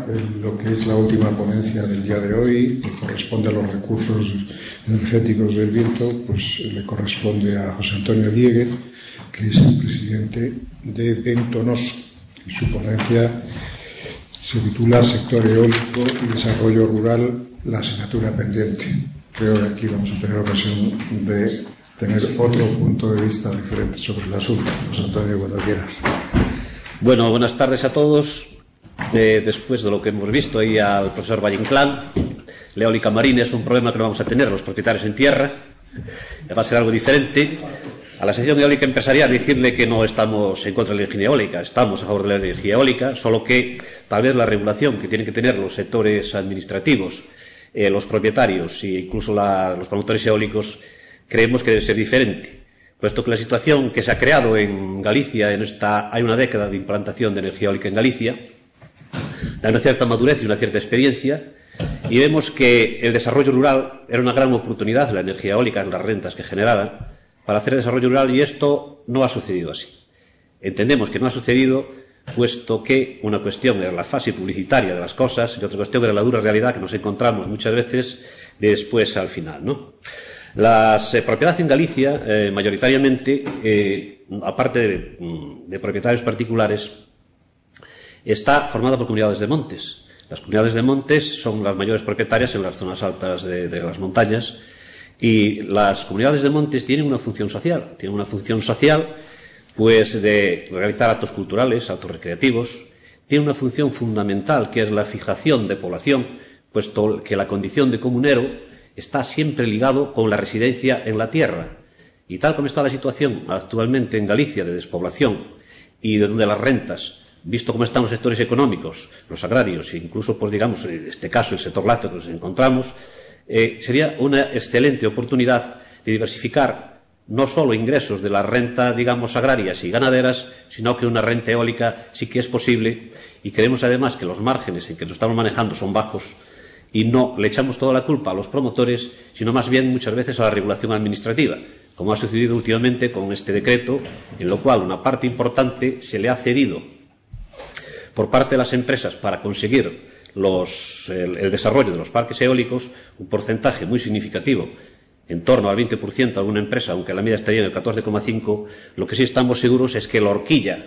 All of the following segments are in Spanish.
lo que es la última ponencia del día de hoy, que corresponde a los recursos energéticos del viento, pues le corresponde a José Antonio Dieguez, que es el presidente de Ventonoso, y su ponencia se titula Sector eólico y desarrollo rural, la asignatura pendiente. Creo que aquí vamos a tener ocasión de tener otro punto de vista diferente sobre el asunto. José Antonio, cuando quieras. Bueno, buenas tardes a todos. Después de lo que hemos visto ahí al profesor Valle Inclán, la eólica marina es un problema que no vamos a tener los propietarios en tierra. Va a ser algo diferente. A la sección eólica empresarial decirle que no estamos en contra de la energía eólica, estamos a favor de la energía eólica, solo que tal vez la regulación que tienen que tener los sectores administrativos, los propietarios e incluso los promotores eólicos, creemos que debe ser diferente, puesto que la situación que se ha creado en Galicia, hay una década de implantación de energía eólica en Galicia, da una cierta madurez y una cierta experiencia, y vemos que el desarrollo rural era una gran oportunidad, la energía eólica, las rentas que generaban, para hacer desarrollo rural, y esto no ha sucedido así. Entendemos que no ha sucedido, puesto que una cuestión era la fase publicitaria de las cosas y otra cuestión era la dura realidad que nos encontramos muchas veces después al final, ¿no? Las propiedades en Galicia, mayoritariamente, aparte de propietarios particulares, está formada por comunidades de montes. Las comunidades de montes son las mayores propietarias en las zonas altas de las montañas, y las comunidades de montes tienen una función social. Tienen una función social, pues, de realizar actos culturales, actos recreativos. Tienen una función fundamental, que es la fijación de población, puesto que la condición de comunero está siempre ligado con la residencia en la tierra. Y tal como está la situación actualmente en Galicia de despoblación y de donde las rentas, visto cómo están los sectores económicos, los agrarios e incluso, pues digamos, en este caso el sector lácteo que nos encontramos, sería una excelente oportunidad de diversificar no solo ingresos de la renta, digamos, agrarias y ganaderas, sino que una renta eólica sí que es posible, y creemos además que los márgenes en que nos estamos manejando son bajos, y no le echamos toda la culpa a los promotores, sino más bien muchas veces a la regulación administrativa, como ha sucedido últimamente con este decreto, en lo cual una parte importante se le ha cedido por parte de las empresas para conseguir el desarrollo de los parques eólicos, un porcentaje muy significativo, en torno al 20% a alguna empresa, aunque la media estaría en el 14,5%. Lo que sí estamos seguros es que la horquilla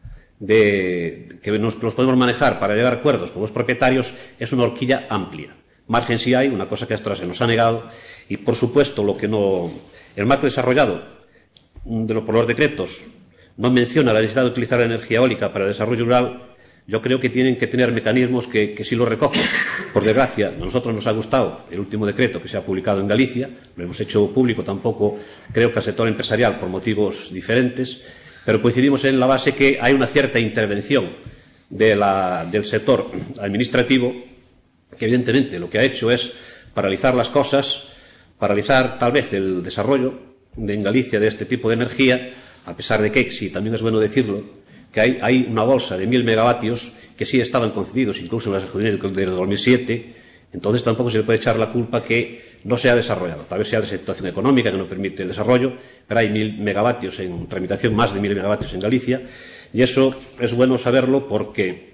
que los podemos manejar para llegar a acuerdos con los propietarios es una horquilla amplia. Margen sí hay, una cosa que hasta ahora se nos ha negado, y por supuesto el marco desarrollado por los decretos no menciona la necesidad de utilizar la energía eólica para el desarrollo rural. Yo creo que tienen que tener mecanismos que sí lo recogen. Por desgracia, a nosotros nos ha gustado el último decreto que se ha publicado en Galicia, lo hemos hecho público, tampoco creo que al sector empresarial por motivos diferentes, pero coincidimos en la base que hay una cierta intervención del sector administrativo, que evidentemente lo que ha hecho es paralizar las cosas, paralizar tal vez el desarrollo en Galicia de este tipo de energía, a pesar de que, sí, también es bueno decirlo, que hay una bolsa de 1.000 megavatios que sí estaban concedidos incluso en las ejecuciones del 2007, entonces tampoco se le puede echar la culpa que no se ha desarrollado. Tal vez sea la situación económica que no permite el desarrollo, pero hay 1.000 megavatios en tramitación, más de 1.000 megavatios en Galicia, y eso es bueno saberlo porque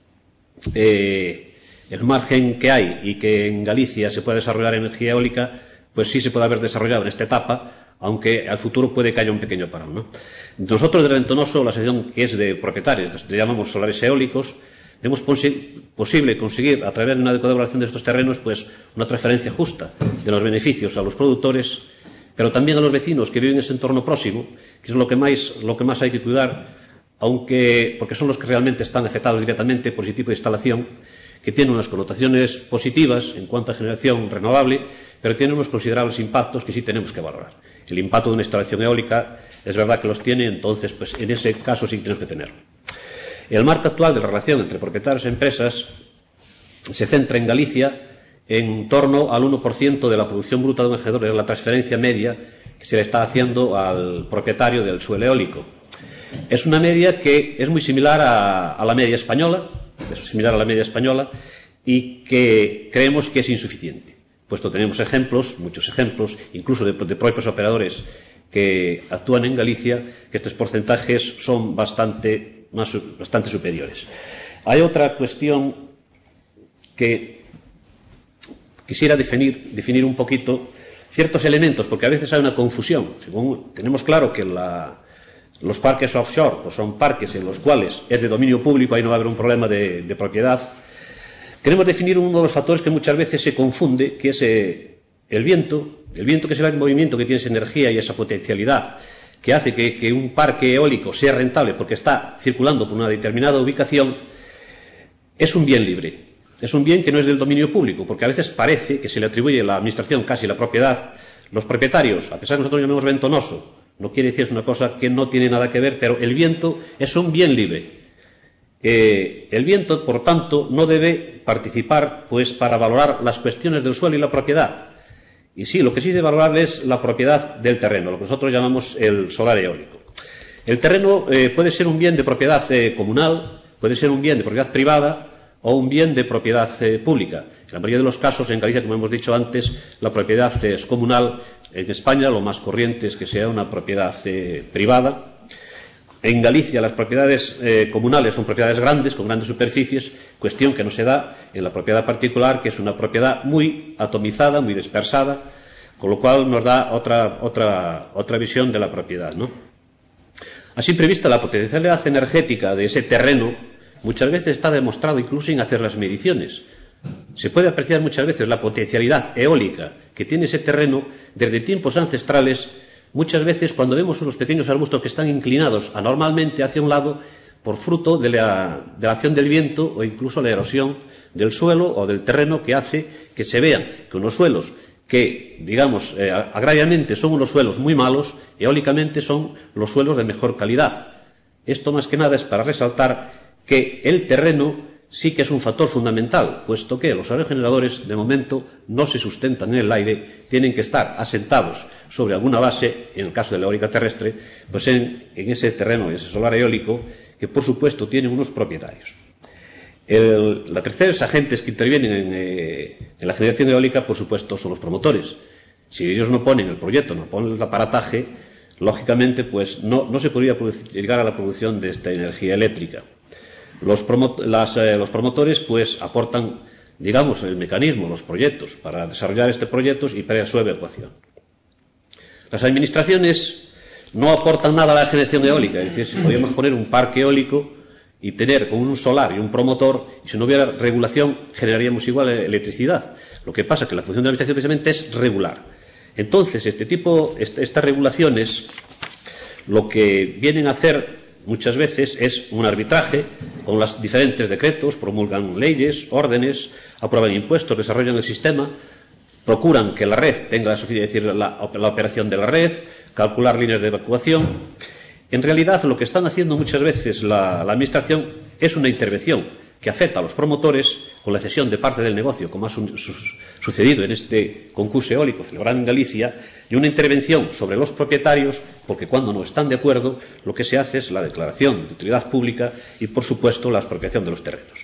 el margen que hay y que en Galicia se pueda desarrollar energía eólica, pues sí se puede haber desarrollado en esta etapa, aunque al futuro puede que haya un pequeño parón, ¿no? Nosotros de Ventonoso, la sección que es de propietarios, le llamamos solares eólicos, vemos posible conseguir a través de una adecuada evaluación de estos terrenos, pues una transferencia justa de los beneficios a los productores, pero también a los vecinos que viven en ese entorno próximo, que es lo que más hay que cuidar, porque son los que realmente están afectados directamente por ese tipo de instalación, que tiene unas connotaciones positivas en cuanto a generación renovable, pero tiene unos considerables impactos que sí tenemos que valorar. El impacto de una instalación eólica es verdad que los tiene, entonces pues en ese caso sí tenemos que tenerlo. El marco actual de la relación entre propietarios y empresas se centra en Galicia en torno al 1% de la producción bruta de un ejercicio, es la transferencia media que se le está haciendo al propietario del suelo eólico. Es una media que es muy similar a la media española, y que creemos que es insuficiente, puesto tenemos muchos ejemplos, incluso de propios operadores que actúan en Galicia, que estos porcentajes son bastante superiores. Hay otra cuestión que quisiera definir un poquito ciertos elementos, porque a veces hay una confusión. Según tenemos claro que los parques offshore pues son parques en los cuales es de dominio público, ahí no va a haber un problema de propiedad. Queremos definir uno de los factores que muchas veces se confunde, que es el viento que es el movimiento, que tiene esa energía y esa potencialidad que hace que un parque eólico sea rentable porque está circulando por una determinada ubicación. Es un bien libre, es un bien que no es del dominio público, porque a veces parece que se le atribuye la administración casi la propiedad. Los propietarios, a pesar de que nosotros llamemos ventonoso, no quiere decir, es una cosa que no tiene nada que ver, pero el viento es un bien libre. El viento, por tanto, no debe participar pues para valorar las cuestiones del suelo y la propiedad. Y sí, lo que sí debe valorar es la propiedad del terreno, lo que nosotros llamamos el solar eólico. El terreno puede ser un bien de propiedad comunal, puede ser un bien de propiedad privada o un bien de propiedad pública. En la mayoría de los casos, en Galicia, como hemos dicho antes, la propiedad es comunal. En España lo más corriente es que sea una propiedad privada. En Galicia las propiedades comunales son propiedades grandes, con grandes superficies, cuestión que no se da en la propiedad particular, que es una propiedad muy atomizada, muy dispersada, con lo cual nos da otra visión de la propiedad, ¿no? A simple vista, la potencialidad energética de ese terreno muchas veces está demostrado incluso sin hacer las mediciones. Se puede apreciar muchas veces la potencialidad eólica que tiene ese terreno desde tiempos ancestrales. Muchas veces cuando vemos unos pequeños arbustos que están inclinados anormalmente hacia un lado por fruto de la acción del viento o incluso la erosión del suelo o del terreno, que hace que se vean que unos suelos que, digamos, agrariamente son unos suelos muy malos, eólicamente son los suelos de mejor calidad. Esto más que nada es para resaltar que el terreno sí que es un factor fundamental, puesto que los aerogeneradores de momento no se sustentan en el aire, tienen que estar asentados sobre alguna base, en el caso de la eólica terrestre, pues en ese terreno, en ese solar eólico, que por supuesto tienen unos propietarios. Los terceros agentes que intervienen en la generación eólica, por supuesto, son los promotores. Si ellos no ponen el proyecto, no ponen el aparataje, lógicamente pues no se podría llegar a la producción de esta energía eléctrica. Los promotores pues aportan, digamos, el mecanismo, los proyectos para desarrollar estos proyectos y para su evacuación. Las administraciones no aportan nada a la generación eólica, es decir, si podíamos poner un parque eólico y tener con un solar y un promotor, y si no hubiera regulación generaríamos igual electricidad. Lo que pasa es que la función de la administración precisamente es regular. Entonces, estas regulaciones lo que vienen a hacer muchas veces es un arbitraje con los diferentes decretos, promulgan leyes, órdenes, aprueban impuestos, desarrollan el sistema, procuran que la red tenga es decir, la operación de la red, calcular líneas de evacuación. En realidad, lo que están haciendo muchas veces la administración es una intervención que afecta a los promotores con la cesión de parte del negocio, como ha sucedido en este concurso eólico celebrado en Galicia, y una intervención sobre los propietarios, porque cuando no están de acuerdo, lo que se hace es la declaración de utilidad pública y, por supuesto, la expropiación de los terrenos.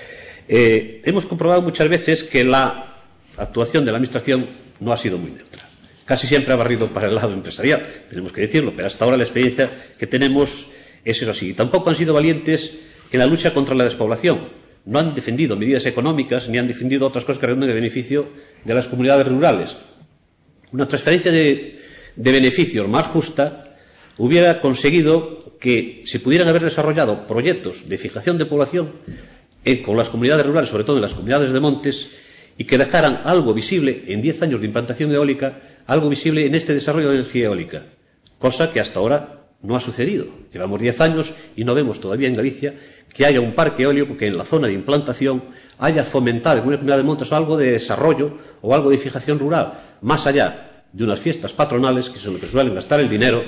Hemos comprobado muchas veces que la actuación de la administración no ha sido muy neutra. Casi siempre ha barrido para el lado empresarial, tenemos que decirlo, pero hasta ahora la experiencia que tenemos es eso así. Y tampoco han sido valientes en la lucha contra la despoblación. No han defendido medidas económicas ni han defendido otras cosas que redundan en beneficio de las comunidades rurales. Una transferencia de beneficios más justa hubiera conseguido que se pudieran haber desarrollado proyectos de fijación de población con las comunidades rurales, sobre todo en las comunidades de montes, y que dejaran algo visible en 10 años de implantación eólica, algo visible en este desarrollo de energía eólica, cosa que hasta ahora no ha sucedido. Llevamos 10 años y no vemos todavía en Galicia que haya un parque eólico que en la zona de implantación haya fomentado en una comunidad de montes algo de desarrollo o algo de fijación rural, más allá de unas fiestas patronales, que son lo que suelen gastar el dinero,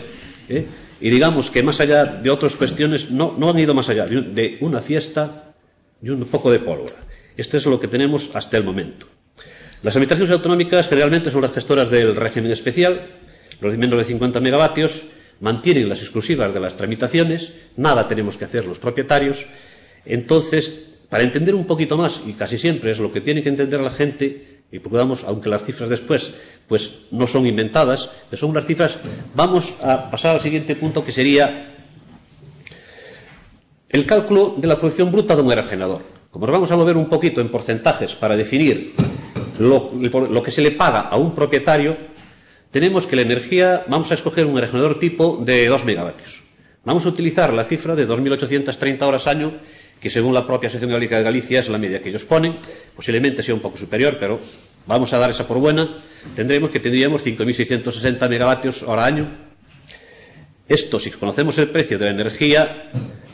y digamos que más allá de otras cuestiones no han ido más allá de una fiesta y un poco de pólvora. Esto es lo que tenemos hasta el momento. Las administraciones autonómicas generalmente son las gestoras del régimen especial, los de menos de 50 megavatios, mantienen las exclusivas de las tramitaciones, nada tenemos que hacer los propietarios. Entonces, para entender un poquito más, y casi siempre es lo que tiene que entender la gente, y procuramos, aunque las cifras después pues no son inventadas, pero son unas cifras, vamos a pasar al siguiente punto, que sería el cálculo de la producción bruta de un aerogenerador. Como nos vamos a mover un poquito en porcentajes para definir lo que se le paga a un propietario, tenemos que la energía, vamos a escoger un aerogenerador tipo de 2 megavatios. Vamos a utilizar la cifra de 2.830 horas año, que según la propia Asociación Eólica de Galicia es la media que ellos ponen, posiblemente sea un poco superior, pero vamos a dar esa por buena. Tendríamos 5.660 megavatios hora año. Esto, si conocemos el precio de la energía,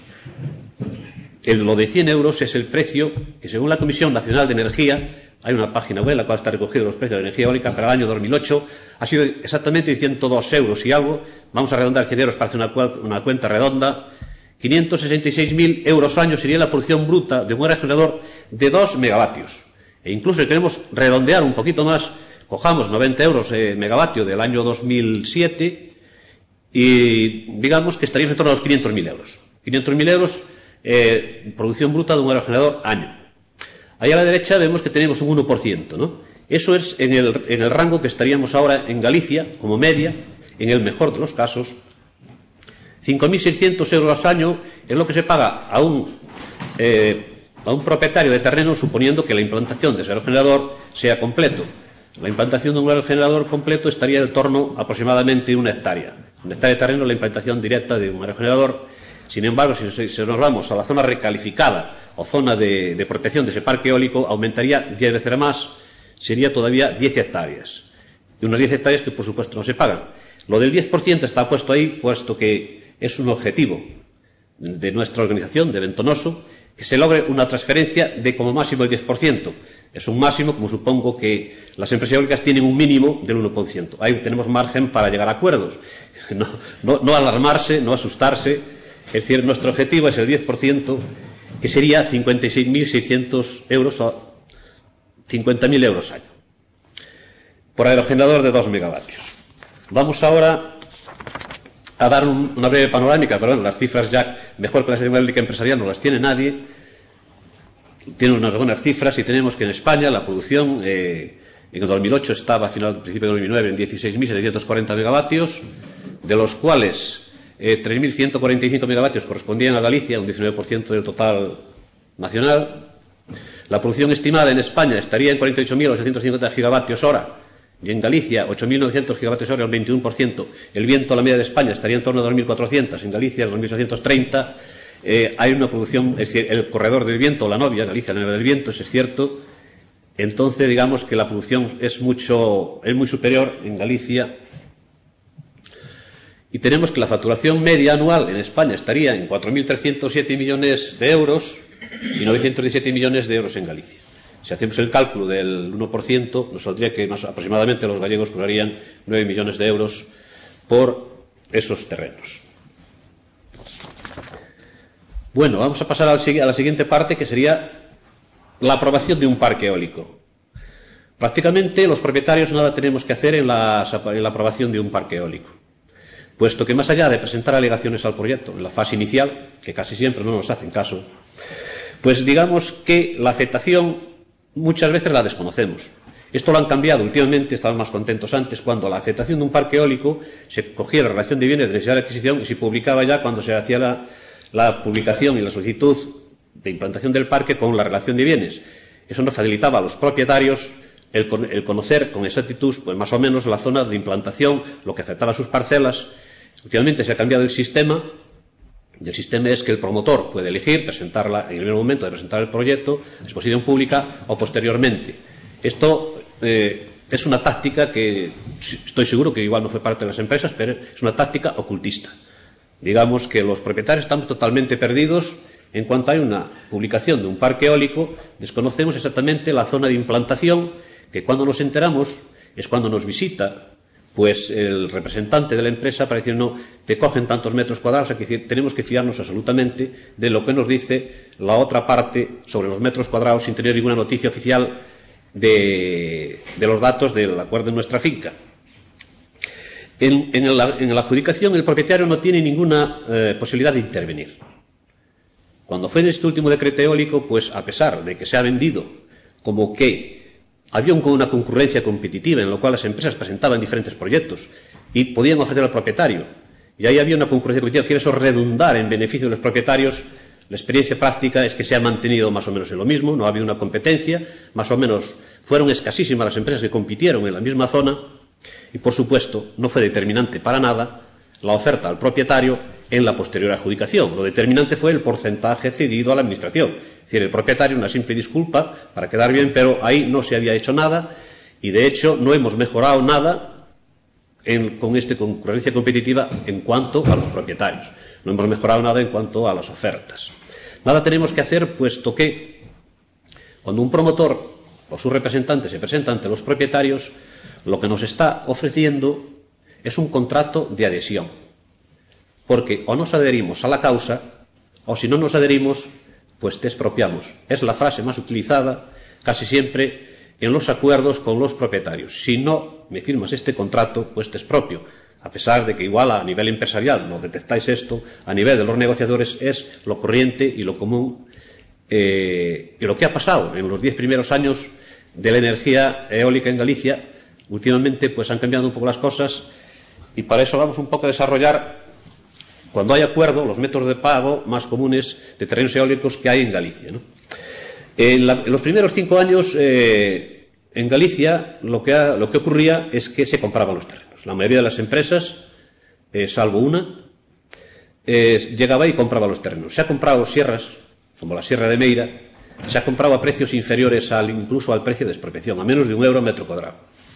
lo de 100 euros es el precio que según la Comisión Nacional de Energía, hay una página web en la cual está recogido los precios de la energía eólica para el año 2008, ha sido exactamente 102 euros y algo. Vamos a redondar 100 euros para hacer una cuenta redonda. 566.000 euros año sería la producción bruta de un aerogenerador de 2 megavatios. E incluso si queremos redondear un poquito más, cojamos 90 euros megavatio del año 2007 y digamos que estaríamos en torno a los 500.000 euros. 500.000 euros producción bruta de un aerogenerador año. Ahí a la derecha vemos que tenemos un 1%, ¿no? Eso es en el rango que estaríamos ahora en Galicia, como media, en el mejor de los casos. 5.600 euros al año es lo que se paga a un propietario de terreno, suponiendo que la implantación de ese aerogenerador sea completo. La implantación de un aerogenerador completo estaría en torno a aproximadamente 1 hectárea. 1 hectárea de terreno, la implantación directa de un aerogenerador. Sin embargo, si nos vamos a la zona recalificada o zona de protección de ese parque eólico, aumentaría 10 veces más, sería todavía 10 hectáreas. Y unas 10 hectáreas que, por supuesto, no se pagan. Lo del 10% está puesto ahí, puesto que es un objetivo de nuestra organización, de Ventonoso, que se logre una transferencia de como máximo el 10%. Es un máximo, como supongo que las empresas eólicas tienen un mínimo del 1%. Ahí tenemos margen para llegar a acuerdos. No alarmarse, no asustarse. Es decir, nuestro objetivo es el 10%, que sería 56.600 euros o 50.000 euros año, por aerogenerador de 2 megavatios. Vamos ahora a dar una breve panorámica, pero bueno, las cifras ya, mejor que la Asociación Eólica Empresarial, no las tiene nadie. Tiene unas buenas cifras y tenemos que en España la producción en el 2008 estaba a principio de 2009 en 16.740 megavatios, de los cuales 3.145 megavatios correspondían a Galicia, un 19% del total nacional. La producción estimada en España estaría en 48.850 gigavatios hora y en Galicia 8.900 gigavatios hora, el 21%. El viento a la media de España estaría en torno a 2.400, en Galicia 2.830. Hay una producción, es decir, el corredor del viento, la novia, Galicia, la novia del viento, eso es cierto. Entonces, digamos que la producción es muy superior en Galicia. Y tenemos que la facturación media anual en España estaría en 4.307 millones de euros y 917 millones de euros en Galicia. Si hacemos el cálculo del 1%, nos saldría que más aproximadamente los gallegos cobrarían 9 millones de euros por esos terrenos. Bueno, vamos a pasar a la siguiente parte, que sería la aprobación de un parque eólico. Prácticamente los propietarios nada tenemos que hacer en la aprobación de un parque eólico, puesto que más allá de presentar alegaciones al proyecto en la fase inicial, que casi siempre no nos hacen caso, pues digamos que la afectación muchas veces la desconocemos. Esto lo han cambiado últimamente, estaban más contentos antes, cuando la afectación de un parque eólico se cogía la relación de bienes de necesidad de adquisición y se publicaba ya cuando se hacía la publicación y la solicitud de implantación del parque con la relación de bienes. Eso nos facilitaba a los propietarios el conocer con exactitud, pues más o menos la zona de implantación, lo que afectaba a sus parcelas. Últimamente se ha cambiado el sistema, y el sistema es que el promotor puede elegir presentarla en el mismo momento de presentar el proyecto, exposición pública o posteriormente. Esto es una táctica que estoy seguro que igual no fue parte de las empresas, pero es una táctica ocultista. Digamos que los propietarios estamos totalmente perdidos en cuanto hay una publicación de un parque eólico, desconocemos exactamente la zona de implantación, que cuando nos enteramos es cuando nos visita pues el representante de la empresa para decir, no, te cogen tantos metros cuadrados, aquí tenemos que fiarnos absolutamente de lo que nos dice la otra parte sobre los metros cuadrados sin tener ninguna noticia oficial de los datos del acuerdo en nuestra finca. En la adjudicación el propietario no tiene ninguna posibilidad de intervenir. Cuando fue en este último decreto eólico, pues a pesar de que se ha vendido como que había una concurrencia competitiva en la cual las empresas presentaban diferentes proyectos y podían ofrecer al propietario, y ahí había una concurrencia competitiva, quiere eso redundar en beneficio de los propietarios, La experiencia práctica es que se ha mantenido más o menos en lo mismo, no ha habido una competencia, más o menos fueron escasísimas las empresas que compitieron en la misma zona y, por supuesto, no fue determinante para nada la oferta al propietario en la posterior adjudicación. Lo determinante fue el porcentaje cedido a la Administración. Es decir, el propietario, una simple disculpa para quedar bien, pero ahí no se había hecho nada y, de hecho, no hemos mejorado nada con esta concurrencia competitiva en cuanto a los propietarios. No hemos mejorado nada en cuanto a las ofertas. Nada tenemos que hacer, puesto que cuando un promotor o sus representantes se presenta ante los propietarios, lo que nos está ofreciendo es un contrato de adhesión. Porque o nos adherimos a la causa, o si no nos adherimos, pues te expropiamos. Es la frase más utilizada casi siempre en los acuerdos con los propietarios. Si no me firmas este contrato, pues te expropio. A pesar de que igual a nivel empresarial no detectáis esto, a nivel de los negociadores es lo corriente y lo común. Y lo que ha pasado en los 10 primeros años de la energía eólica en Galicia, últimamente pues han cambiado un poco las cosas y para eso vamos un poco a desarrollar, cuando hay acuerdo, los métodos de pago más comunes de terrenos eólicos que hay en Galicia, ¿no? En los primeros 5 años en Galicia lo que ocurría es que se compraban los terrenos. La mayoría de las empresas, salvo una, llegaba y compraba los terrenos. Se ha comprado sierras, como la Sierra de Meira, se ha comprado a precios inferiores incluso al precio de expropiación, a menos de €1 metro cuadrado.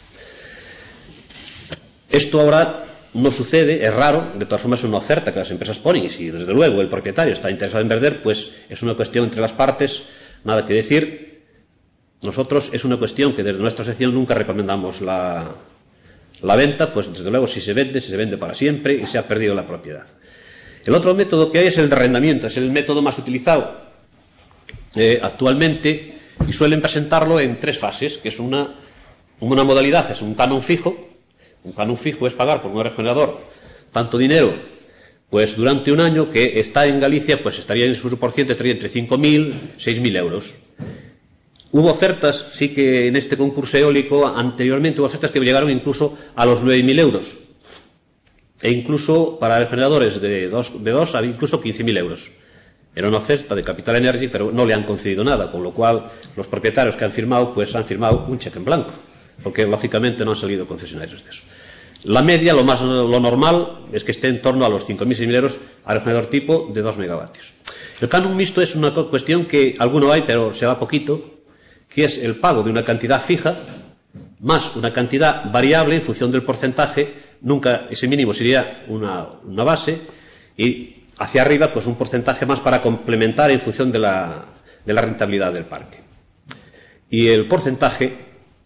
Esto ahora no sucede, es raro, de todas formas es una oferta que las empresas ponen y si desde luego el propietario está interesado en vender, pues es una cuestión entre las partes, nada que decir. Nosotros es una cuestión que desde nuestra sección nunca recomendamos la venta, pues desde luego si se vende para siempre y se ha perdido la propiedad. El otro método que hay es el de arrendamiento, es el método más utilizado actualmente y suelen presentarlo en 3 fases, que es una modalidad, es un canon fijo. Un canon fijo es pagar por un regenerador tanto dinero, pues durante un año que está en Galicia, pues estaría en su porciento, estaría entre 5.000 y 6.000 euros. Hubo ofertas, sí que en este concurso eólico anteriormente hubo ofertas que llegaron incluso a los 9.000 euros. E incluso para regeneradores de dos había incluso 15.000 euros. Era una oferta de Capital Energy, pero no le han concedido nada, con lo cual los propietarios que han firmado, pues han firmado un cheque en blanco, porque lógicamente no han salido concesionarios de eso. La media, lo normal, es que esté en torno a los 5.000, 6.000 euros al regenerador tipo de 2 megavatios. El canon mixto es una cuestión que alguno hay, pero se da poquito, que es el pago de una cantidad fija más una cantidad variable en función del porcentaje. Nunca ese mínimo sería una base y hacia arriba pues un porcentaje más para complementar en función de la rentabilidad del parque. Y el porcentaje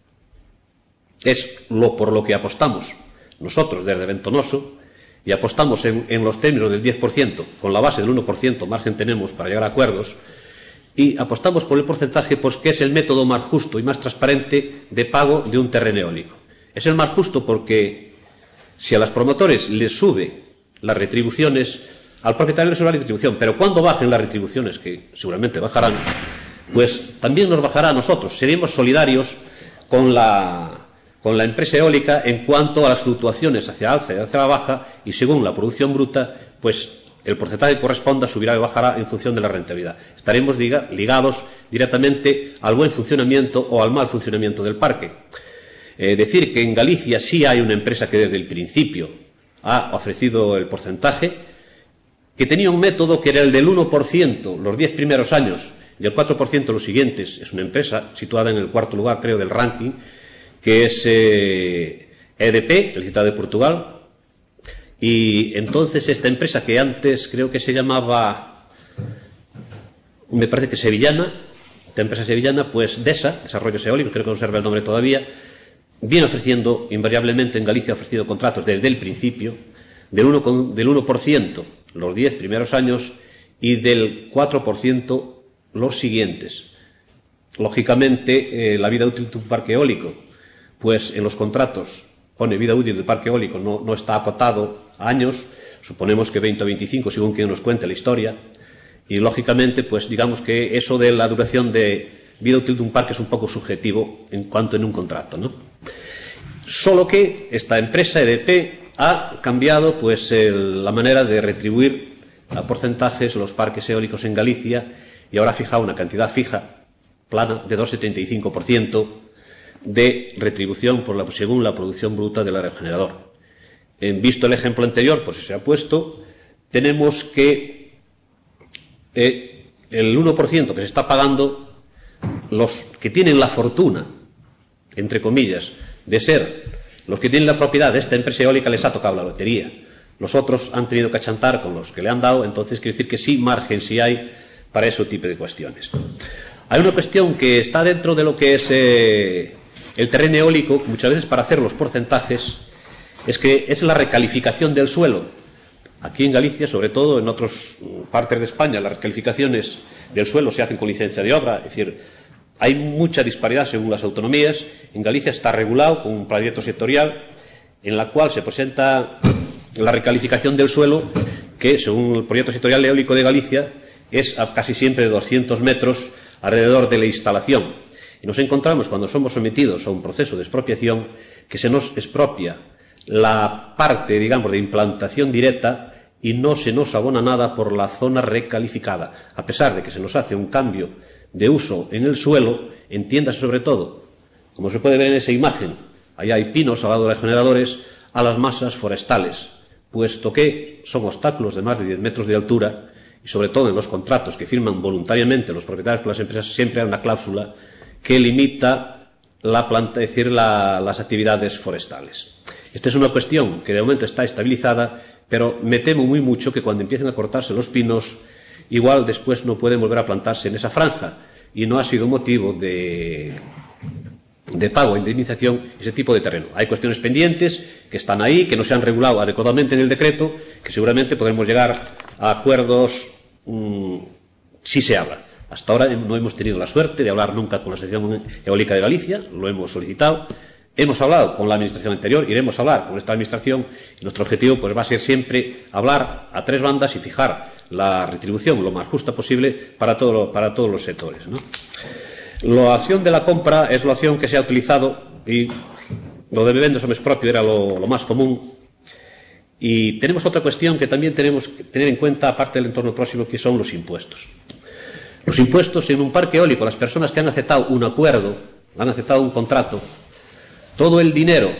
es por lo que apostamos nosotros desde Ventonoso, y apostamos en los términos del 10%, con la base del 1% margen tenemos para llegar a acuerdos, y apostamos por el porcentaje pues que es el método más justo y más transparente de pago de un terreno eólico. Es el más justo porque si a los promotores les sube las retribuciones, al propietario le sube la retribución, pero cuando bajen las retribuciones, que seguramente bajarán, pues también nos bajará a nosotros. Seremos solidarios con la empresa eólica en cuanto a las fluctuaciones hacia alza y hacia la baja, y según la producción bruta, pues el porcentaje que corresponda subirá y bajará en función de la rentabilidad. Estaremos ligados directamente al buen funcionamiento o al mal funcionamiento del parque. Decir que en Galicia sí hay una empresa que desde el principio ha ofrecido el porcentaje, que tenía un método que era el del 1% los 10 primeros años y el 4% los siguientes. Es una empresa situada en el 4º lugar, creo, del ranking, que es EDP, el citado de Portugal. Y entonces esta empresa, que antes creo que se llamaba, me parece que Sevillana, esta empresa sevillana, pues DESA, Desarrollos Eólicos, creo que conserva el nombre todavía, viene ofreciendo, invariablemente en Galicia ha ofrecido contratos desde el principio, del 1% los 10 primeros años y del 4% los siguientes. Lógicamente, la vida útil de un parque eólico, pues en los contratos pone vida útil del parque eólico, no está acotado a años, suponemos que 20 o 25, según quien nos cuente la historia, y lógicamente, pues digamos que eso de la duración de vida útil de un parque es un poco subjetivo en cuanto en un contrato, ¿no? Solo que esta empresa EDP ha cambiado pues la manera de retribuir a porcentajes los parques eólicos en Galicia y ahora ha fijado una cantidad fija, plana, de 2,75% de retribución según la producción bruta del aerogenerador. Visto el ejemplo anterior, por si se ha puesto, tenemos que el 1% que se está pagando, los que tienen la fortuna, entre comillas, de ser los que tienen la propiedad de esta empresa eólica, les ha tocado la lotería. Los otros han tenido que achantar con los que le han dado, entonces quiere decir que sí margen, sí hay para ese tipo de cuestiones. Hay una cuestión que está dentro de lo que es el terreno eólico, muchas veces para hacer los porcentajes, es la recalificación del suelo. Aquí en Galicia, sobre todo en otras partes de España, las recalificaciones del suelo se hacen con licencia de obra, es decir, hay mucha disparidad según las autonomías. En Galicia está regulado con un proyecto sectorial en la cual se presenta la recalificación del suelo, que según el proyecto sectorial eólico de Galicia es casi siempre de 200 metros alrededor de la instalación. Y nos encontramos, cuando somos sometidos a un proceso de expropiación, que se nos expropia la parte, digamos, de implantación directa y no se nos abona nada por la zona recalificada, a pesar de que se nos hace un cambio de uso en el suelo, entiéndase sobre todo, como se puede ver en esa imagen, allá hay pinos al lado de los generadores, a las masas forestales, puesto que son obstáculos de más de 10 metros de altura y sobre todo en los contratos que firman voluntariamente los propietarios con las empresas siempre hay una cláusula que limita la planta, es decir, las actividades forestales. Esta es una cuestión que de momento está estabilizada, pero me temo muy mucho que cuando empiecen a cortarse los pinos, igual después no pueden volver a plantarse en esa franja y no ha sido motivo de pago e indemnización ese tipo de terreno. Hay cuestiones pendientes que están ahí, que no se han regulado adecuadamente en el decreto, que seguramente podremos llegar a acuerdos si se habla. Hasta ahora no hemos tenido la suerte de hablar nunca con la Asociación Eólica de Galicia, lo hemos solicitado. Hemos hablado con la administración anterior, iremos a hablar con esta administración y nuestro objetivo pues va a ser siempre hablar a tres bandas y fijar la retribución lo más justa posible para todos los sectores, ¿no? La acción de la compra es la acción que se ha utilizado y lo de bebendos homes propio era lo más común. Y tenemos otra cuestión que también tenemos que tener en cuenta, aparte del entorno próximo, que son los impuestos. Los impuestos en un parque eólico, las personas que han aceptado un acuerdo, han aceptado un contrato, todo el dinero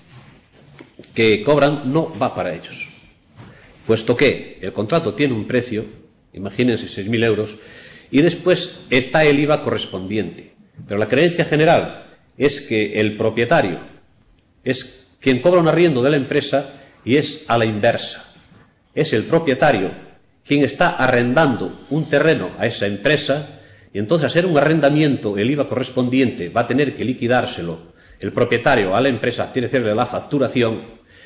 que cobran no va para ellos, puesto que el contrato tiene un precio, imagínense 6.000 euros, y después está el IVA correspondiente. Pero la creencia general es que el propietario es quien cobra un arriendo de la empresa y es a la inversa. Es el propietario quien está arrendando un terreno a esa empresa y entonces, al ser un arrendamiento, el IVA correspondiente va a tener que liquidárselo el propietario a la empresa, tiene que hacerle la facturación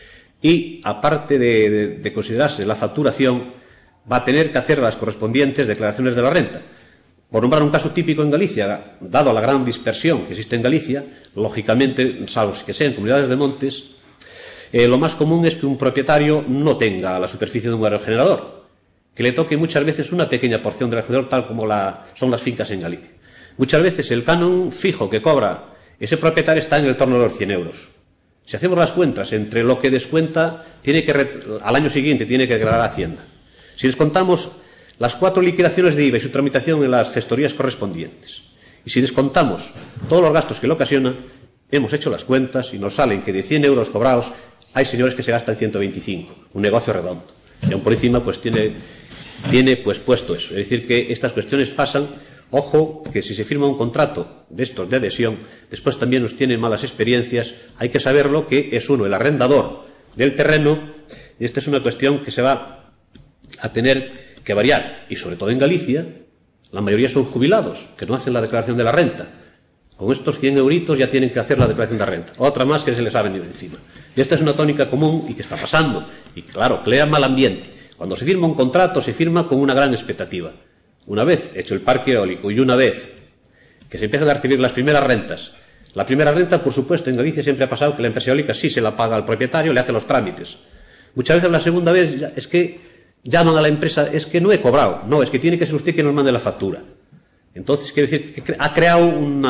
y, aparte de considerarse la facturación, va a tener que hacer las correspondientes declaraciones de la renta. Por nombrar un caso típico en Galicia, dado la gran dispersión que existe en Galicia, lógicamente, salvo que sean comunidades de montes, lo más común es que un propietario no tenga la superficie de un aerogenerador, que le toque muchas veces una pequeña porción del aerogenerador, tal como son las fincas en Galicia. Muchas veces el canon fijo que cobra ese propietario está en el torno de los 100 euros. Si hacemos las cuentas entre lo que descuenta, al año siguiente tiene que declarar a Hacienda. Si descontamos las 4 liquidaciones de IVA y su tramitación en las gestorías correspondientes, y si descontamos todos los gastos que le ocasiona, hemos hecho las cuentas y nos salen que de 100 euros cobrados hay señores que se gastan 125, un negocio redondo. Y aún por encima pues tiene pues puesto eso. Es decir, que estas cuestiones pasan. Ojo, que si se firma un contrato de estos de adhesión, después también nos tiene malas experiencias, hay que saberlo que es uno el arrendador del terreno, y esta es una cuestión que se va a tener que variar, y sobre todo en Galicia, la mayoría son jubilados, que no hacen la declaración de la renta. Con estos 100 euritos ya tienen que hacer la declaración de la renta. Otra más que se les ha venido encima. Y esta es una tónica común y que está pasando, y claro, crea mal ambiente. Cuando se firma un contrato, se firma con una gran expectativa. Una vez hecho el parque eólico y una vez que se empiezan a recibir las primeras rentas, la primera renta, por supuesto, en Galicia siempre ha pasado que la empresa eólica sí se la paga al propietario, le hace los trámites. Muchas veces la segunda vez es que llaman a la empresa, es que no he cobrado, no, es que tiene que ser usted quien nos mande la factura. Entonces, quiere decir que ha creado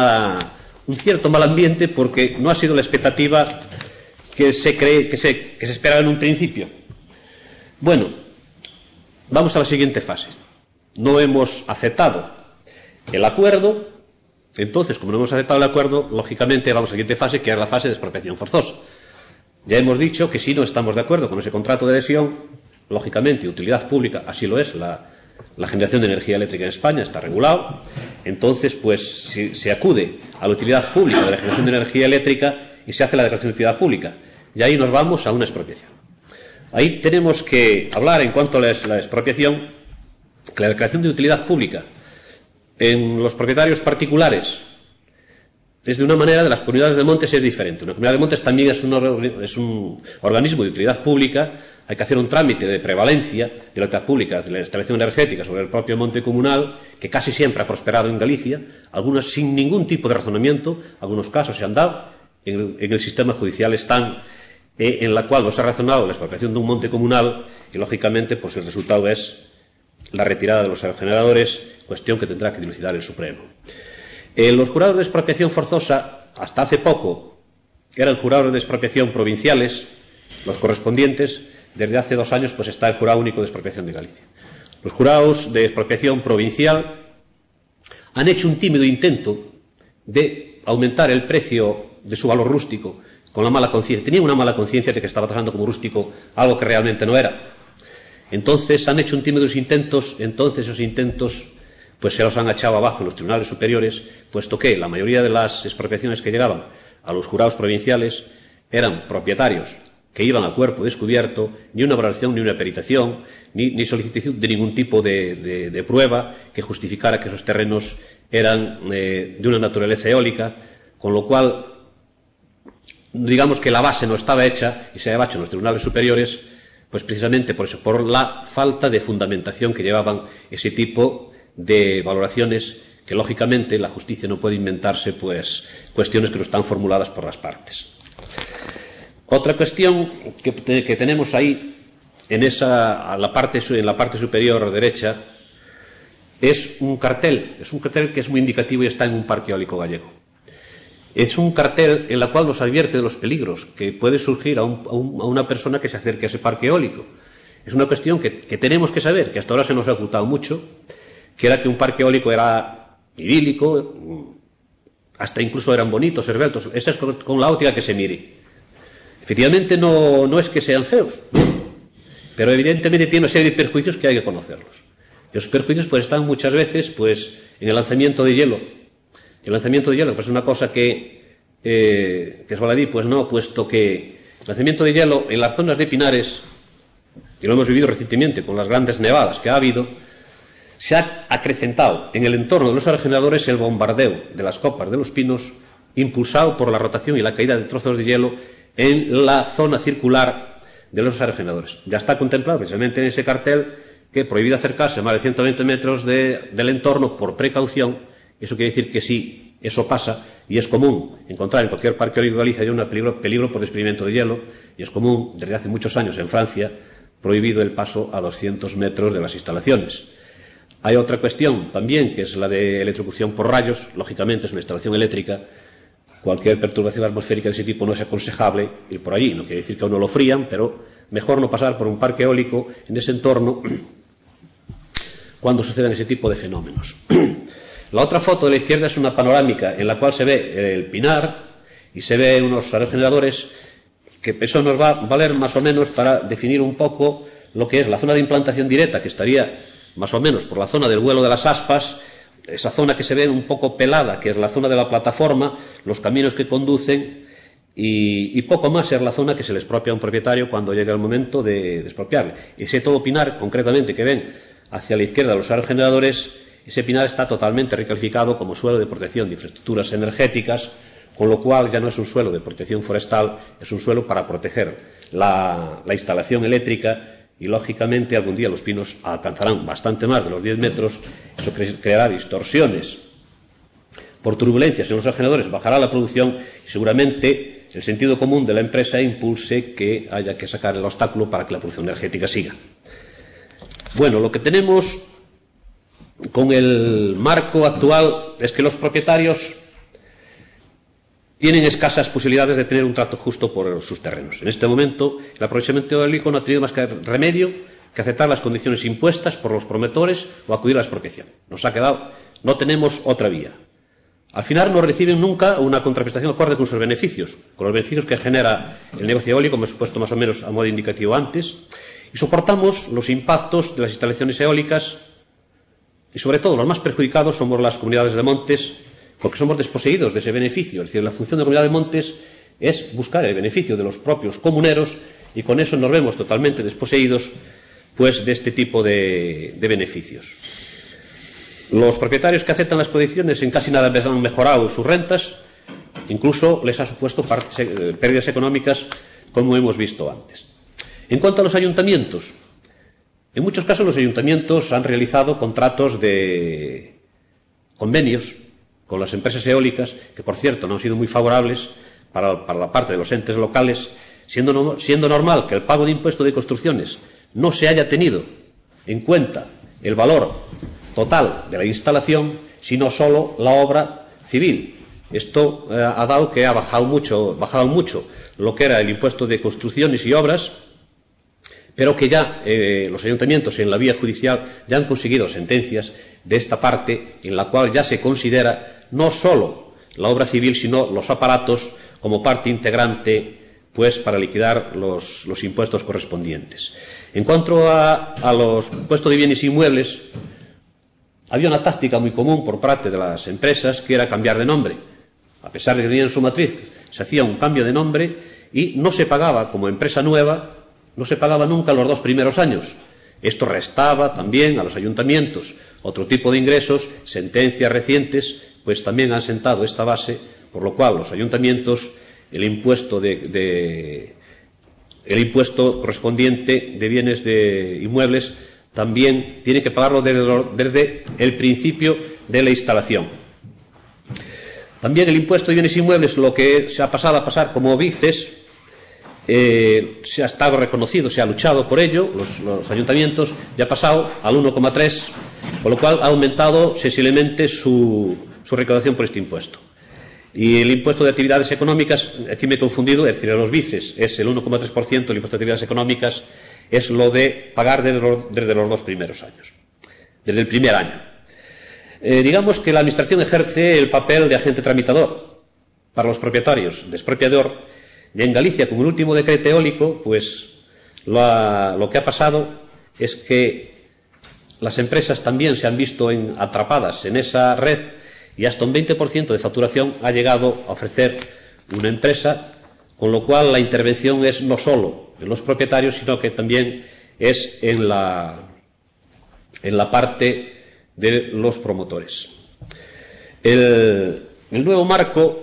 un cierto mal ambiente porque no ha sido la expectativa que se esperaba en un principio. Bueno, Vamos a la siguiente fase. No hemos aceptado el acuerdo, entonces, como no hemos aceptado el acuerdo, lógicamente vamos a la siguiente fase, que es la fase de expropiación forzosa. Ya hemos dicho que si no estamos de acuerdo con ese contrato de adhesión, lógicamente, utilidad pública, así lo es, la generación de energía eléctrica en España está regulado, entonces, pues, se acude a la utilidad pública de la generación de energía eléctrica y se hace la declaración de utilidad pública. Y ahí nos vamos a una expropiación. Ahí tenemos que hablar, en cuanto a la expropiación, que la declaración de utilidad pública en los propietarios particulares es de una manera, de las comunidades de montes es diferente. Una comunidad de montes también es un organismo de utilidad pública, hay que hacer un trámite de prevalencia de la utilidad pública, de la instalación energética sobre el propio monte comunal, que casi siempre ha prosperado en Galicia, algunos sin ningún tipo de razonamiento, algunos casos se han dado, en el sistema judicial están, en la cual no se ha razonado la expropiación de un monte comunal, y lógicamente pues el resultado es la retirada de los aerogeneradores, cuestión que tendrá que dilucidar el Supremo. Los jurados de expropiación forzosa, hasta hace poco, eran jurados de expropiación provinciales, los correspondientes. Desde hace 2 años pues está el Jurado Único de Expropiación de Galicia. Los jurados de expropiación provincial han hecho un tímido intento de aumentar el precio de su valor rústico con la mala conciencia. Tenían una mala conciencia de que estaba tratando como rústico algo que realmente no era. Entonces han hecho un tímido intentos, entonces esos intentos pues se los han echado abajo en los tribunales superiores, puesto que la mayoría de las expropiaciones que llegaban a los jurados provinciales eran propietarios que iban a cuerpo descubierto, ni una valoración, ni una peritación, ni solicitud de ningún tipo de prueba que justificara que esos terrenos eran de una naturaleza eólica, con lo cual, digamos que la base no estaba hecha y se había hecho en los tribunales superiores, pues precisamente por eso, por la falta de fundamentación que llevaban ese tipo de valoraciones, que lógicamente la justicia no puede inventarse pues cuestiones que no están formuladas por las partes. Otra cuestión que tenemos ahí en la parte superior derecha es un cartel que es muy indicativo y está en un parque eólico gallego. Es un cartel en el cual nos advierte de los peligros que puede surgir a una persona que se acerque a ese parque eólico. Es una cuestión que tenemos que saber, que hasta ahora se nos ha ocultado mucho, que era que un parque eólico era idílico, hasta incluso eran bonitos, esbeltos. Esa es con la óptica que se mire. Efectivamente no es que sean feos, pero evidentemente tiene una serie de perjuicios que hay que conocerlos. Y los perjuicios pues están muchas veces pues en el lanzamiento de hielo. El lanzamiento de hielo pues es una cosa que es baladí, pues no, puesto que el lanzamiento de hielo en las zonas de pinares, y lo hemos vivido recientemente con las grandes nevadas que ha habido, se ha acrecentado en el entorno de los aerogeneradores el bombardeo de las copas de los pinos, impulsado por la rotación y la caída de trozos de hielo en la zona circular de los aerogeneradores. Ya está contemplado precisamente en ese cartel que prohibido acercarse a más de 120 metros del entorno por precaución. Eso quiere decir que si eso pasa, y es común encontrar en cualquier parque eólico de Galicia hay un peligro por desprendimiento de hielo, y es común desde hace muchos años en Francia prohibido el paso a 200 metros de las instalaciones. Hay otra cuestión también, que es la de electrocución por rayos. Lógicamente es una instalación eléctrica. Cualquier perturbación atmosférica de ese tipo no es aconsejable ir por allí. No quiere decir que a uno lo frían, pero mejor no pasar por un parque eólico en ese entorno cuando sucedan ese tipo de fenómenos. La otra foto de la izquierda es una panorámica en la cual se ve el pinar y se ve unos aerogeneradores, que eso nos va a valer más o menos para definir un poco lo que es la zona de implantación directa, que estaría más o menos por la zona del vuelo de las aspas, esa zona que se ve un poco pelada, que es la zona de la plataforma, los caminos que conducen, y poco más es la zona que se le expropia a un propietario cuando llega el momento de expropiarle. Ese todo pinar, concretamente, que ven hacia la izquierda los aerogeneradores, ese pinar está totalmente recalificado como suelo de protección de infraestructuras energéticas, con lo cual ya no es un suelo de protección forestal, es un suelo para proteger la instalación eléctrica. Y lógicamente algún día los pinos alcanzarán bastante más de los 10 metros, eso creará distorsiones por turbulencias en los aerogeneradores, bajará la producción y seguramente el sentido común de la empresa impulse que haya que sacar el obstáculo para que la producción energética siga. Bueno, lo que tenemos con el marco actual es que los propietarios tienen escasas posibilidades de tener un trato justo por sus terrenos. En este momento, el aprovechamiento eólico no ha tenido más que remedio que aceptar las condiciones impuestas por los promotores o acudir a la expropiación. Nos ha quedado, no tenemos otra vía. Al final no reciben nunca una contraprestación acorde con sus beneficios, con los beneficios que genera el negocio eólico, como he supuesto más o menos a modo indicativo antes, y soportamos los impactos de las instalaciones eólicas y sobre todo los más perjudicados somos las comunidades de montes, porque somos desposeídos de ese beneficio. Es decir, la función de la comunidad de montes es buscar el beneficio de los propios comuneros y con eso nos vemos totalmente desposeídos pues, de este tipo de beneficios. Los propietarios que aceptan las condiciones en casi nada han mejorado sus rentas, incluso les ha supuesto pérdidas económicas, como hemos visto antes. En cuanto a los ayuntamientos, en muchos casos los ayuntamientos han realizado contratos de convenios con las empresas eólicas, que por cierto no han sido muy favorables para la parte de los entes locales, siendo normal que el pago de impuesto de construcciones no se haya tenido en cuenta el valor total de la instalación, sino solo la obra civil. Esto ha dado que ha bajado mucho lo que era el impuesto de construcciones y obras, pero que ya los ayuntamientos en la vía judicial ya han conseguido sentencias de esta parte en la cual ya se considera no solo la obra civil, sino los aparatos como parte integrante pues para liquidar los impuestos correspondientes. En cuanto a los impuestos de bienes inmuebles, había una táctica muy común por parte de las empresas que era cambiar de nombre. A pesar de que tenían su matriz, se hacía un cambio de nombre y no se pagaba como empresa nueva, no se pagaba nunca los 2 primeros años. Esto restaba también a los ayuntamientos otro tipo de ingresos. Sentencias recientes pues también han sentado esta base, por lo cual los ayuntamientos el impuesto correspondiente de bienes de inmuebles también tiene que pagarlo desde el principio de la instalación. También el impuesto de bienes inmuebles, lo que se ha pasado a pasar como BICES, se ha estado reconocido, se ha luchado por ello, los ayuntamientos, ya ha pasado al 1,3, con lo cual ha aumentado sensiblemente su recaudación por este impuesto. Y el impuesto de actividades económicas, aquí me he confundido, es decir, los BICES es el 1,3%, el impuesto de actividades económicas es lo de pagar desde los 2 primeros años, desde el primer año. Digamos que la Administración ejerce el papel de agente tramitador para los propietarios de expropiador, y en Galicia, con el último decreto eólico, pues lo que ha pasado es que las empresas también se han visto atrapadas en esa red y hasta un 20% de facturación ha llegado a ofrecer una empresa, con lo cual la intervención es no solo en los propietarios, sino que también es en la parte de los promotores. El nuevo marco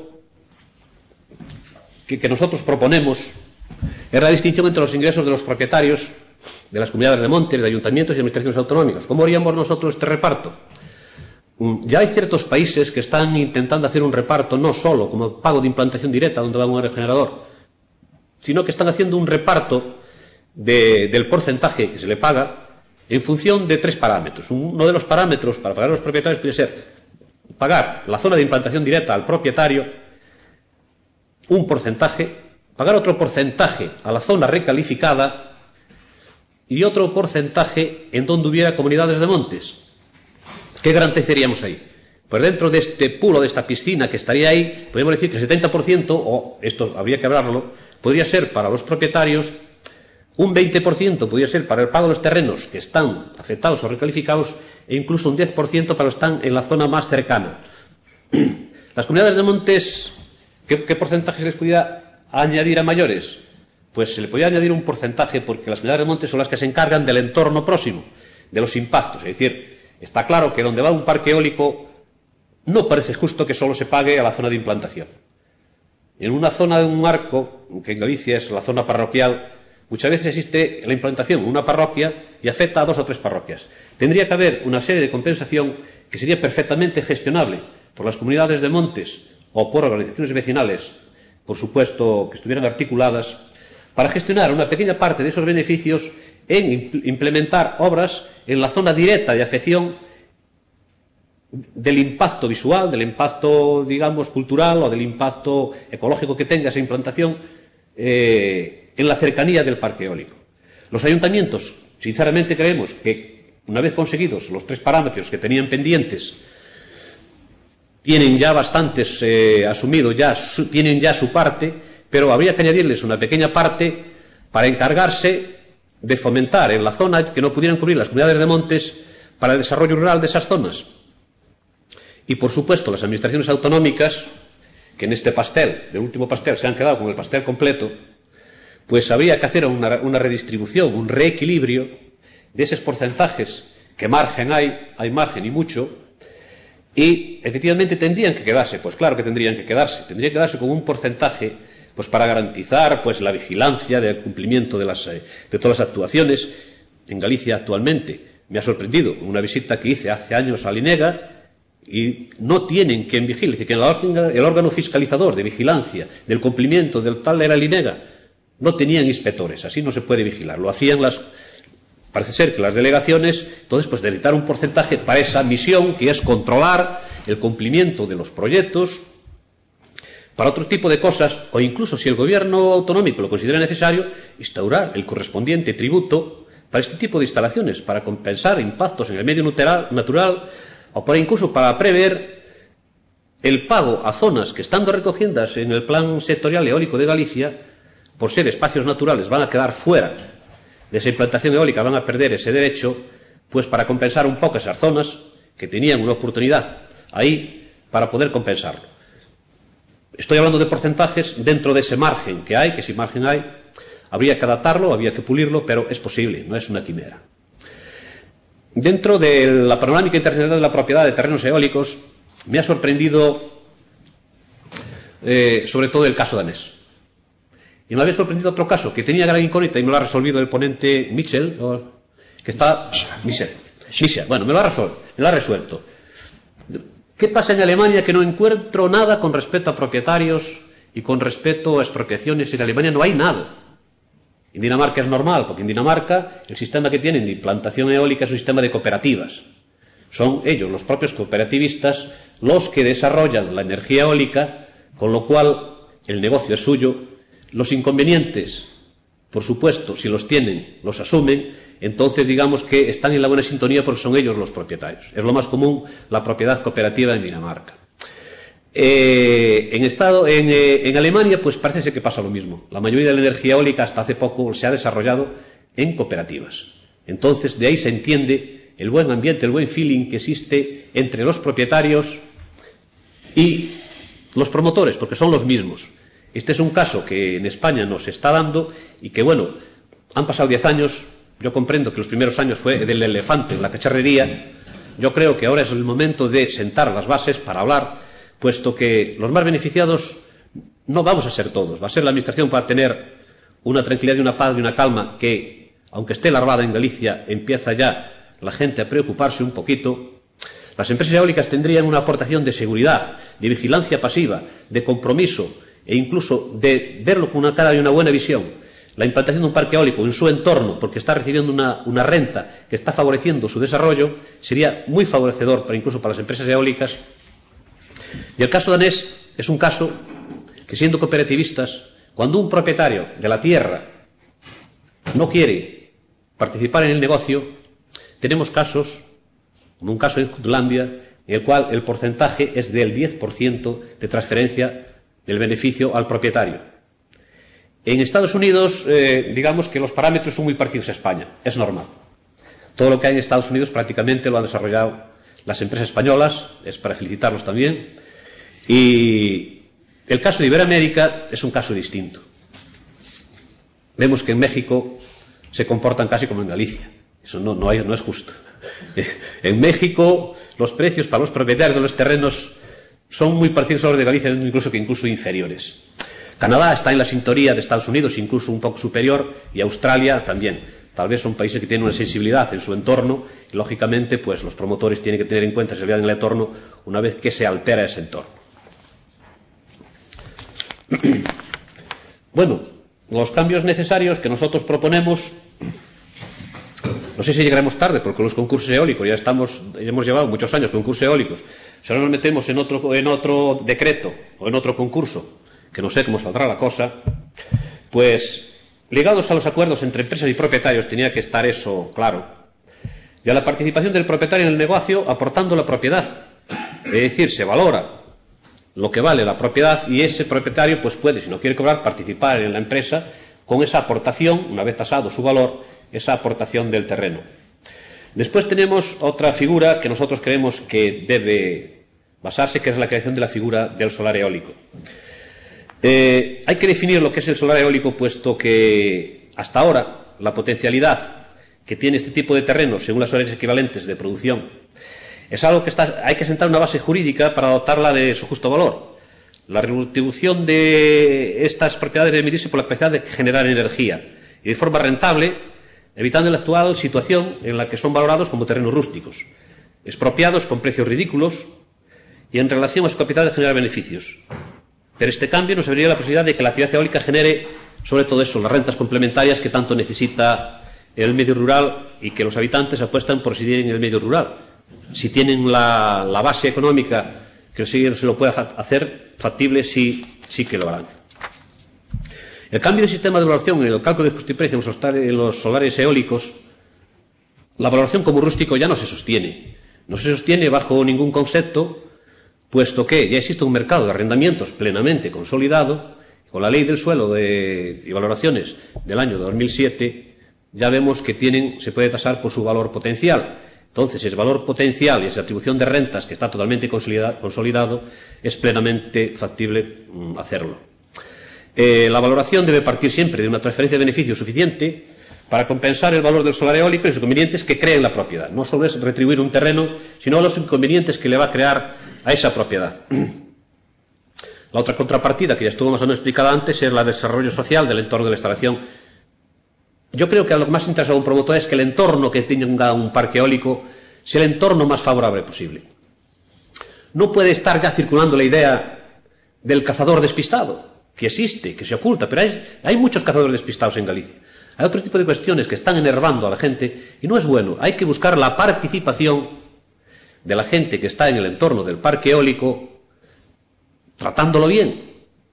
que nosotros proponemos es la distinción entre los ingresos de los propietarios de las comunidades de montes, de ayuntamientos y administraciones autonómicas. ¿Cómo haríamos nosotros este reparto? Ya hay ciertos países que están intentando hacer un reparto no solo como pago de implantación directa donde va un aerogenerador, sino que están haciendo un reparto del porcentaje que se le paga en función de 3 parámetros. Uno de los parámetros para pagar a los propietarios puede ser pagar la zona de implantación directa al propietario, un porcentaje, pagar otro porcentaje a la zona recalificada y otro porcentaje en donde hubiera comunidades de montes. ¿Qué garantizaríamos ahí? Pues dentro de este pool o de esta piscina que estaría ahí, podríamos decir que el 70%, o esto habría que hablarlo, podría ser para los propietarios, un 20% podría ser para el pago de los terrenos que están afectados o recalificados e incluso un 10% para los que están en la zona más cercana. Las comunidades de montes, ¿qué porcentaje se les podría añadir a mayores? Pues se le podría añadir un porcentaje porque las comunidades de montes son las que se encargan del entorno próximo, de los impactos. Es decir, está claro que donde va un parque eólico no parece justo que solo se pague a la zona de implantación. En una zona de un arco, que en Galicia es la zona parroquial, muchas veces existe la implantación en una parroquia y afecta a 2 o 3 parroquias. Tendría que haber una serie de compensación que sería perfectamente gestionable por las comunidades de montes o por organizaciones vecinales, por supuesto que estuvieran articuladas, para gestionar una pequeña parte de esos beneficios en implementar obras en la zona directa de afección del impacto visual, del impacto, digamos, cultural o del impacto ecológico que tenga esa implantación en la cercanía del parque eólico. Los ayuntamientos, sinceramente creemos que una vez conseguidos los 3 parámetros que tenían pendientes, tienen ya bastantes asumido, tienen ya su parte, pero habría que añadirles una pequeña parte para encargarse de fomentar en la zona que no pudieran cubrir las comunidades de montes para el desarrollo rural de esas zonas. Y, por supuesto, las administraciones autonómicas, que en este pastel, del último pastel, se han quedado con el pastel completo, pues habría que hacer una redistribución, un reequilibrio de esos porcentajes, que margen hay margen y mucho, y efectivamente tendrían que quedarse, pues claro que tendrían que quedarse con un porcentaje pues para garantizar pues la vigilancia del cumplimiento de todas las actuaciones. En Galicia actualmente me ha sorprendido una visita que hice hace años a Linega y no tienen quien vigile, es decir, que el órgano fiscalizador de vigilancia del cumplimiento del tal era Linega, no tenían inspectores, así no se puede vigilar, lo hacían parece ser que las delegaciones, entonces pues dedicar un porcentaje para esa misión que es controlar el cumplimiento de los proyectos. Para otro tipo de cosas, o incluso si el gobierno autonómico lo considera necesario, instaurar el correspondiente tributo para este tipo de instalaciones, para compensar impactos en el medio natural, o incluso para prever el pago a zonas que, estando recogidas en el Plan Sectorial Eólico de Galicia, por ser espacios naturales, van a quedar fuera de esa implantación eólica, van a perder ese derecho, pues para compensar un poco esas zonas que tenían una oportunidad ahí para poder compensarlo. Estoy hablando de porcentajes dentro de ese margen que hay, que si margen hay, habría que adaptarlo, habría que pulirlo, pero es posible, no es una quimera. Dentro de la panorámica internacional de la propiedad de terrenos eólicos, me ha sorprendido sobre todo el caso danés. Y me había sorprendido otro caso que tenía gran incógnita y me lo ha resolvido el ponente Michel, que está... Michel. Bueno, me lo ha resuelto. ¿Qué pasa en Alemania? Que no encuentro nada con respecto a propietarios y con respecto a expropiaciones. En Alemania no hay nada. En Dinamarca es normal, porque en Dinamarca el sistema que tienen de implantación eólica es un sistema de cooperativas. Son ellos, los propios cooperativistas, los que desarrollan la energía eólica, con lo cual el negocio es suyo. Los inconvenientes, por supuesto, si los tienen, los asumen, entonces digamos que están en la buena sintonía porque son ellos los propietarios. Es lo más común la propiedad cooperativa en Dinamarca. En Alemania pues parece ser que pasa lo mismo. La mayoría de la energía eólica hasta hace poco se ha desarrollado en cooperativas. Entonces de ahí se entiende el buen ambiente, el buen feeling que existe entre los propietarios y los promotores, porque son los mismos. Este es un caso que en España nos está dando y que, bueno, han pasado 10 años. Yo comprendo que los primeros años fue del elefante en la cacharrería. Yo creo que ahora es el momento de sentar las bases para hablar, puesto que los más beneficiados no vamos a ser todos. Va a ser la Administración para tener una tranquilidad y una paz y una calma que, aunque esté larvada en Galicia, empieza ya la gente a preocuparse un poquito. Las empresas eólicas tendrían una aportación de seguridad, de vigilancia pasiva, de compromiso e incluso de verlo con una cara y una buena visión. La implantación de un parque eólico en su entorno, porque está recibiendo una renta que está favoreciendo su desarrollo, sería muy favorecedor incluso para las empresas eólicas. Y el caso danés es un caso que, siendo cooperativistas, cuando un propietario de la tierra no quiere participar en el negocio, tenemos casos, como un caso en Jutlandia, en el cual el porcentaje es del 10% de transferencia del beneficio al propietario. En Estados Unidos, digamos que los parámetros son muy parecidos a España, es normal. Todo lo que hay en Estados Unidos prácticamente lo han desarrollado las empresas españolas, es para felicitarlos también. Y el caso de Iberoamérica es un caso distinto. Vemos que en México se comportan casi como en Galicia. Eso no es justo. En México los precios para los propietarios de los terrenos son muy parecidos a los de Galicia, incluso inferiores. Canadá está en la sintonía de Estados Unidos, incluso un poco superior, y Australia también. Tal vez son países que tienen una sensibilidad en su entorno y, lógicamente, pues los promotores tienen que tener en cuenta sensibilidad en el entorno una vez que se altera ese entorno. Bueno, los cambios necesarios que nosotros proponemos, no sé si llegaremos tarde, porque los concursos eólicos ya hemos llevado muchos años concursos eólicos. Si ahora nos metemos en otro decreto o en otro concurso, que no sé cómo saldrá la cosa, pues ligados a los acuerdos entre empresas y propietarios, tenía que estar eso claro, y a la participación del propietario en el negocio aportando la propiedad. Es decir, se valora lo que vale la propiedad y ese propietario pues puede, si no quiere cobrar, participar en la empresa con esa aportación, una vez tasado su valor, esa aportación del terreno. Después tenemos otra figura que nosotros creemos que debe basarse, que es la creación de la figura del solar eólico. Hay que definir lo que es el solar eólico, puesto que hasta ahora la potencialidad que tiene este tipo de terrenos según las horas equivalentes de producción es algo que hay que sentar una base jurídica para dotarla de su justo valor. La retribución de estas propiedades debe medirse por la capacidad de generar energía y de forma rentable, evitando la actual situación en la que son valorados como terrenos rústicos, expropiados con precios ridículos y en relación a su capacidad de generar beneficios. Pero este cambio nos abriría la posibilidad de que la actividad eólica genere, sobre todo eso, las rentas complementarias que tanto necesita el medio rural y que los habitantes apuestan por residir en el medio rural. Si tienen la base económica que se lo pueda hacer factible, sí que lo harán. El cambio del sistema de valoración en el cálculo de coste y precio en los solares eólicos, la valoración como rústico ya no se sostiene. No se sostiene bajo ningún concepto, puesto que ya existe un mercado de arrendamientos plenamente consolidado. Con la ley del suelo y valoraciones del año 2007, ya vemos que se puede tasar por su valor potencial. Entonces, ese valor potencial y esa atribución de rentas que está totalmente consolidado, es plenamente factible hacerlo. La valoración debe partir siempre de una transferencia de beneficio suficiente para compensar el valor del solar eólico y los inconvenientes que crea en la propiedad. No solo es retribuir un terreno, sino los inconvenientes que le va a crear a esa propiedad. La otra contrapartida, que ya estuvo más o menos explicada antes, es la del desarrollo social del entorno de la instalación. Yo creo que lo que más interesa a un promotor es que el entorno que tenga un parque eólico sea el entorno más favorable posible. No puede estar ya circulando la idea del cazador despistado, que existe, que se oculta, pero hay muchos cazadores despistados en Galicia. Hay otro tipo de cuestiones que están enervando a la gente y no es bueno. Hay que buscar la participación de la gente que está en el entorno del parque eólico, tratándolo bien.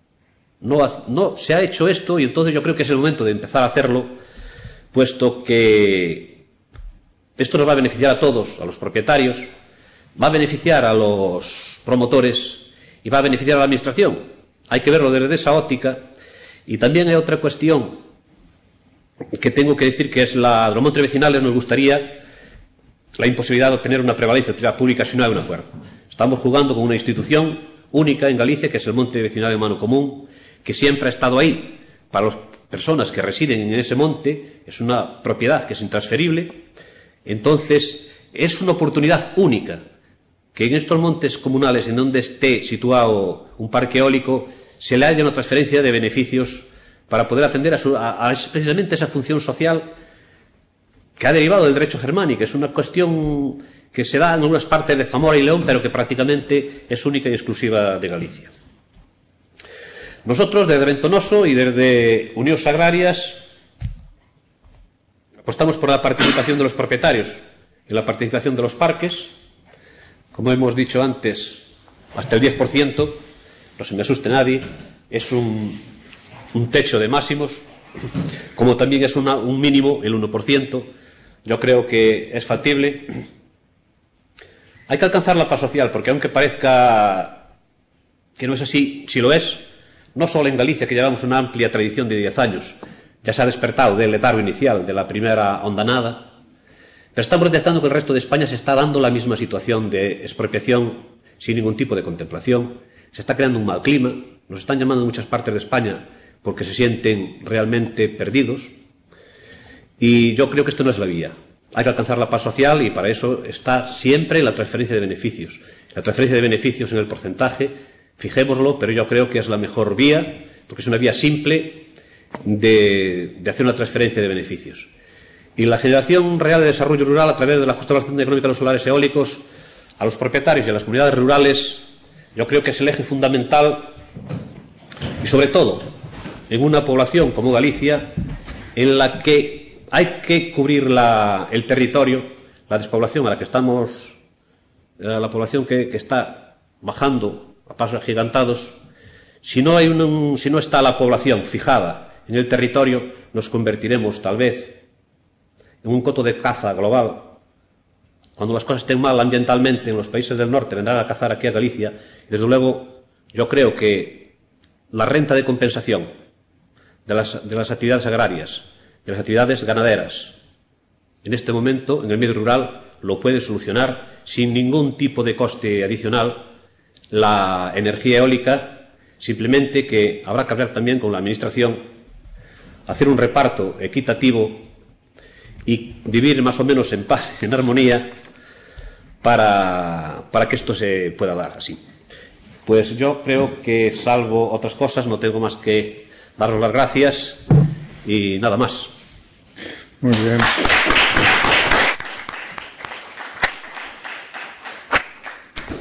No se ha hecho esto y entonces yo creo que es el momento de empezar a hacerlo, puesto que esto nos va a beneficiar a todos, a los propietarios, va a beneficiar a los promotores y va a beneficiar a la administración. Hay que verlo desde esa óptica. Y también hay otra cuestión que tengo que decir, que es la de los montes vecinales. Nos gustaría la imposibilidad de obtener una prevalencia de utilidad pública si no hay un acuerdo. Estamos jugando con una institución única en Galicia, que es el monte vecinal de mano común, que siempre ha estado ahí para las personas que residen en ese monte. Es una propiedad que es intransferible. Entonces, es una oportunidad única que en estos montes comunales, en donde esté situado un parque eólico, se le haya una transferencia de beneficios para poder atender precisamente esa función social que ha derivado del derecho germánico. Es una cuestión que se da en algunas partes de Zamora y León, pero que prácticamente es única y exclusiva de Galicia. Nosotros, desde Ventonoso y desde Unións Agrarias, apostamos por la participación de los propietarios en la participación de los parques. Como hemos dicho antes, hasta el 10%, no se me asuste nadie, es un techo de máximos, como también es un mínimo, el 1%. Yo creo que es factible. Hay que alcanzar la paz social, porque aunque parezca que no es así, si lo es, no solo en Galicia, que llevamos una amplia tradición de 10 años, ya se ha despertado del letargo inicial de la primera ondanada, pero estamos detectando que el resto de España se está dando la misma situación de expropiación sin ningún tipo de contemplación. Se está creando un mal clima, nos están llamando en muchas partes de España porque se sienten realmente perdidos, y yo creo que esto no es la vía. Hay que alcanzar la paz social y para eso está siempre la transferencia de beneficios. La transferencia de beneficios en el porcentaje, fijémoslo, pero yo creo que es la mejor vía, porque es una vía simple de hacer una transferencia de beneficios. Y la generación real de desarrollo rural a través de la justa valoración económica de los solares eólicos a los propietarios y a las comunidades rurales, yo creo que es el eje fundamental, y sobre todo en una población como Galicia, en la que hay que cubrir el territorio, la despoblación a la que estamos, la población que está bajando a pasos agigantados. Si no está la población fijada en el territorio, nos convertiremos tal vez en un coto de caza global. Cuando las cosas estén mal ambientalmente en los países del norte, vendrán a cazar aquí a Galicia. Y desde luego, yo creo que la renta de compensación de las actividades agrarias, de las actividades ganaderas, en este momento, en el medio rural, lo puede solucionar sin ningún tipo de coste adicional la energía eólica, simplemente que habrá que hablar también con la Administración, hacer un reparto equitativo y vivir más o menos en paz y en armonía para que esto se pueda dar así. Pues yo creo que, salvo otras cosas, no tengo más que daros las gracias y nada más. Muy bien.